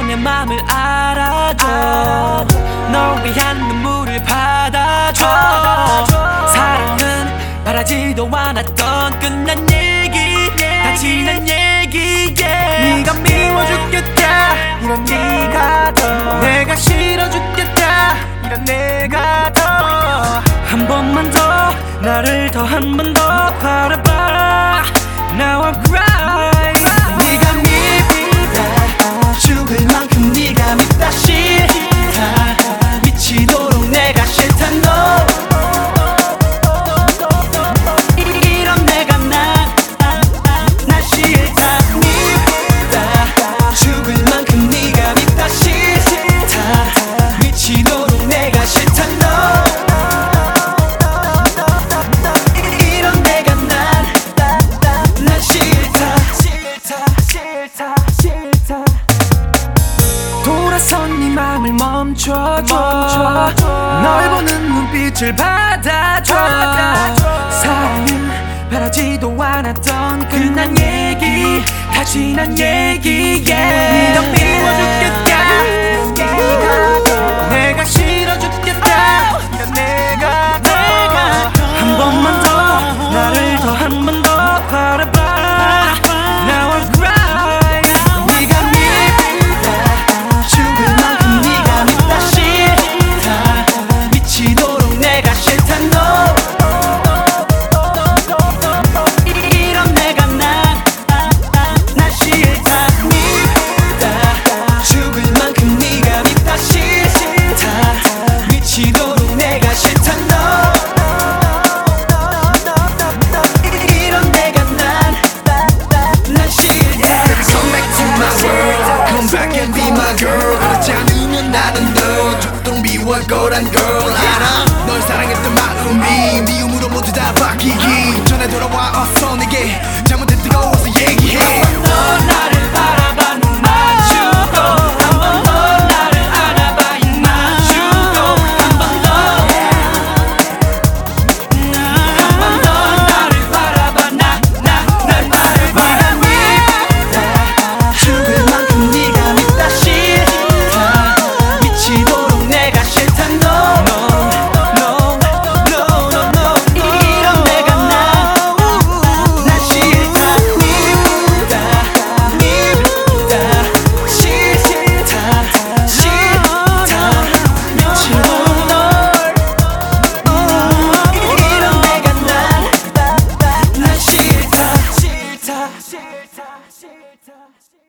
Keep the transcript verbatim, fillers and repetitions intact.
내 맘을 알아줘. 널 위한 눈물을 받아줘. 사랑은 바라지도 않았던 끝난 얘기, 다 지난 얘기. 네가 미워 죽겠다 이런 네가 더, 내가 싫어 죽겠다 이런 내가 더. 한 번만 더 나를 더 한 번 더 바라봐. Now I'm crying. 네가 밉다, 죽을 만큼 네가 밉다. 싫다, 미치도록 내가 싫다. 너 이런 내가 난, 난 싫다. 밉다, 죽을 만큼 네가 밉다. 싫다, 미치도록 내가 싫다. 너 돌아선 네 맘을 멈춰줘. 멈춰줘. 널 보는 눈빛을 받아줘. 받아줘. 사랑은 바라지도 않았던 끝난 얘기, 다 지난 얘기. 네가 미워 죽겠다 네가 더, 내가 싫어 죽겠다 이런 내가 더. 한 번만 더 나를 더 한 번 더 바라봐. Now I'm crying. 네가 밉다, 죽을 만큼 네가 밉다. 싫다, 미치도록 내가 싫다. 너 이런 내가 난, 난 싫다. 밉다, 죽을 만큼 네가 밉다. 싫다, 미치도록 내가 싫다. 너 이런 내가 난, 난 싫다. Come back to my world, come back and be my girl. 그렇지 않으면 나는 너 죽도록 미워할 거란 걸 알아. 널 사랑했던 마음이 미움으로 모두 다 바뀌기 전에 돌아와 어서 내게 잘못된 뜨거워서 얘기해. 너 나를 바라봐 눈 맞추고, 한 번 더 나를 안아봐 입 맞추고, 한 번 더, 한 번 더 나를 바라봐. 나, 나, 날 바라봐. 밉다, 죽을 만큼 네가 밉다. 싫다, 미치도록 내가 싫다. 너 No, no, no, no. 이런 내가 난, 난 싫다. 밉다, 밉다, 싫다, 싫다, 미치도록 널. 이런 내가 난, 난 싫다, 싫다, 싫다, 싫다.